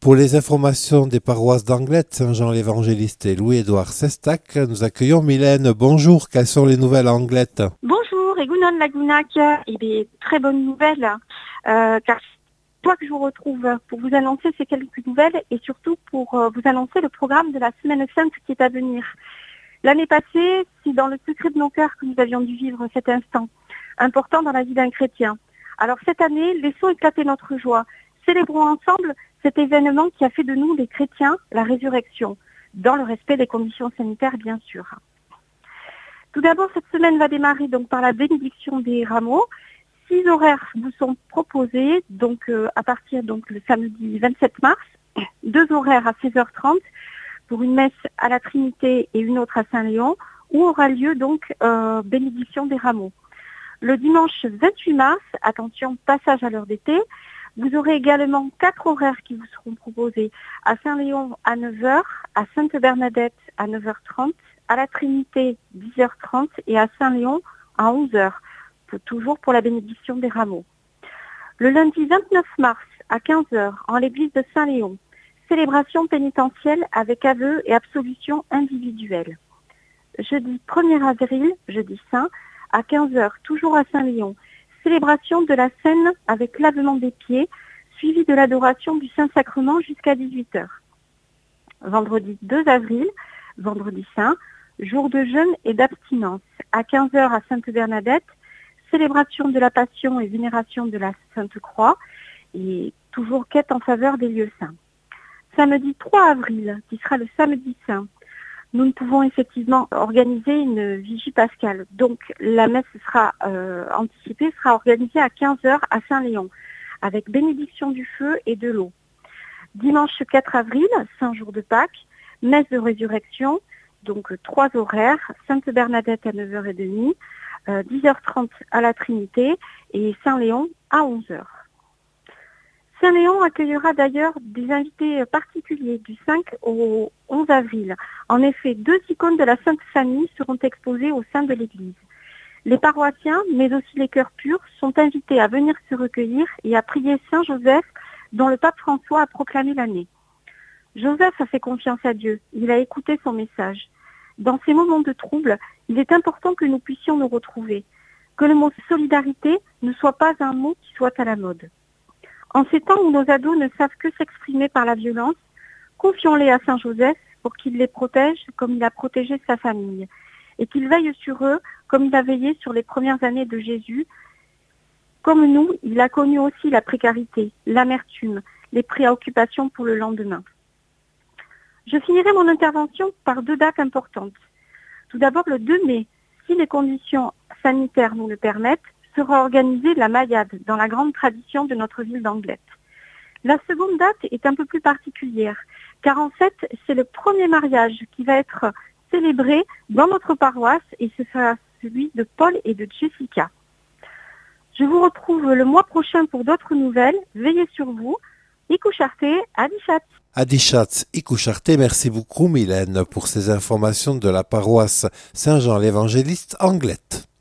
Pour les informations des paroisses d'Anglet, Saint-Jean-l'Évangéliste et Louis-Édouard Sestac, nous accueillons Mylène. Bonjour, quelles sont les nouvelles à Anglet? Bonjour, Egunon Lagunac. Eh bien, très bonne nouvelle, car toi que je vous retrouve pour vous annoncer ces quelques nouvelles et surtout pour vous annoncer le programme de la Semaine Sainte qui est à venir. L'année passée, c'est dans le secret de nos cœurs que nous avions dû vivre cet instant, important dans la vie d'un chrétien. Alors cette année, laissons éclater notre joie. Célébrons ensemble cet événement qui a fait de nous, les chrétiens, la résurrection, dans le respect des conditions sanitaires, bien sûr. Tout d'abord, cette semaine va démarrer donc par la bénédiction des rameaux. 6 horaires vous sont proposés, donc à partir donc le samedi 27 mars, 2 horaires à 16h30 pour une messe à la Trinité et une autre à Saint-Léon, où aura lieu donc bénédiction des rameaux. Le dimanche 28 mars, attention, passage à l'heure d'été, vous aurez également 4 horaires qui vous seront proposés à Saint-Léon à 9h, à Sainte-Bernadette à 9h30, à la Trinité 10h30 et à Saint-Léon à 11h, toujours pour la bénédiction des rameaux. Le lundi 29 mars à 15h en l'église de Saint-Léon, célébration pénitentielle avec aveu et absolution individuelle. Jeudi 1er avril, jeudi saint, à 15h, toujours à Saint-Léon, célébration de la scène avec lavement des pieds, suivi de l'adoration du Saint-Sacrement jusqu'à 18h. Vendredi 2 avril, vendredi saint, jour de jeûne et d'abstinence, à 15h à Sainte-Bernadette, célébration de la Passion et vénération de la Sainte Croix, et toujours quête en faveur des lieux saints. Samedi 3 avril, qui sera le samedi saint, nous ne pouvons effectivement organiser une vigie pascale. Donc la messe sera anticipée, sera organisée à 15h à Saint-Léon, avec bénédiction du feu et de l'eau. Dimanche 4 avril, Saint jour de Pâques, messe de résurrection, donc 3 horaires, Sainte-Bernadette à 9h30, 10h30 à la Trinité et Saint-Léon à 11h. Saint-Léon accueillera d'ailleurs des invités particuliers du 5 au 11 avril. En effet, 2 icônes de la Sainte Famille seront exposées au sein de l'église. Les paroissiens, mais aussi les cœurs purs, sont invités à venir se recueillir et à prier Saint Joseph, dont le pape François a proclamé l'année. Joseph a fait confiance à Dieu, il a écouté son message. Dans ces moments de trouble, il est important que nous puissions nous retrouver, que le mot solidarité ne soit pas un mot qui soit à la mode. En ces temps où nos ados ne savent que s'exprimer par la violence, confions-les à Saint Joseph pour qu'il les protège comme il a protégé sa famille et qu'il veille sur eux comme il a veillé sur les premières années de Jésus. Comme nous, il a connu aussi la précarité, l'amertume, les préoccupations pour le lendemain. Je finirai mon intervention par 2 dates importantes. Tout d'abord, le 2 mai, si les conditions sanitaires nous le permettent, sera organisée la Maillade dans la grande tradition de notre ville d'Anglet. La seconde date est un peu plus particulière, car en fait, c'est le premier mariage qui va être célébré dans notre paroisse et ce sera celui de Paul et de Jessica. Je vous retrouve le mois prochain pour d'autres nouvelles. Veillez sur vous. Ikusharte, Adichat. Adichat, Ikusharte, merci beaucoup Mylène pour ces informations de la paroisse Saint-Jean-l'Évangéliste Anglet.